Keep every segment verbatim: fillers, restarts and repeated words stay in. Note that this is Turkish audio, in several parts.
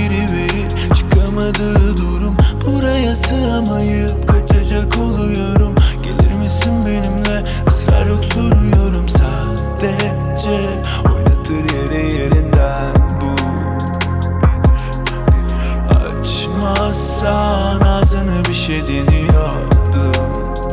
giriverir. Çıkamadığı durum, buraya sığamayıp kaçacak oluyorum. Gelir misin benimle, ısrar yok soruyorum. Sadece oynatır yere yerinden bu. Açmazsan ağzını bir şey deniyordum.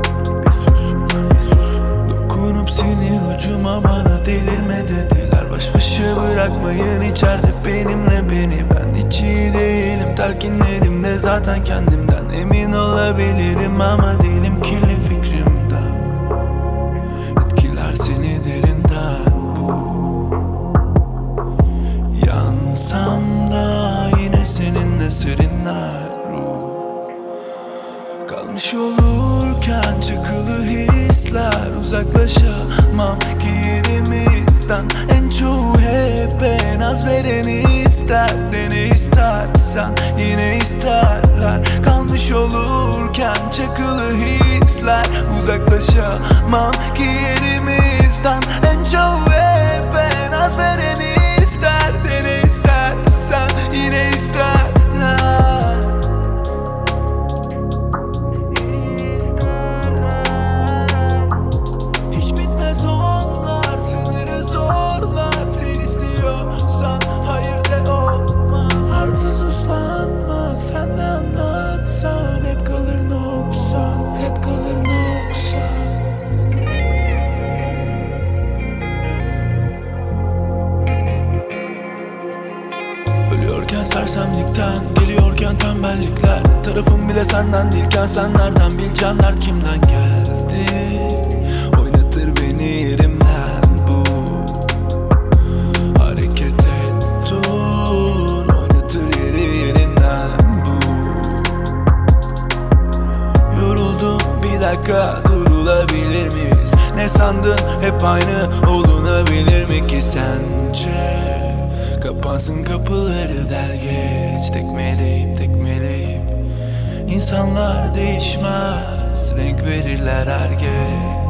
Dokunup sinir ucuma bana delirme dediler. Baş başa bırakmayın içeride benimle beni. Ben hiç iyi değilim, telkinlerimde zaten kendimden emin olabilirim ama değilim kirli fikrimden. Etkiler seni derinden bu. Yansam da yine seninle serinler ruh. Kalmış olurken çakılı hisler, uzaklaşamam ki yerimizden. En çoğu hep en az vereni ister. De ne istersen yine isterler. Kalmış olurken çakılı hisler, uzaklaşamam ki yerimizden. En çoğu hep en az vereni ister. De ne istersen yine isterler. Ölüyorken sersemlikten, geliyorken tembellikler. Tarafım bile senden değilken sen nereden bileceksin dert kimden geldi? Oynatır beni yerimden bu. Hareket et dur, oynatır yeri yerinden bu. Yoruldum bir dakika, durulabilir miyiz? Ne sandın hep aynı olunabilir mi ki sence? Kapansın kapıları del geç, tekmeleyip tekmeleyip. İnsanlar değişmez, renk verirler her geç.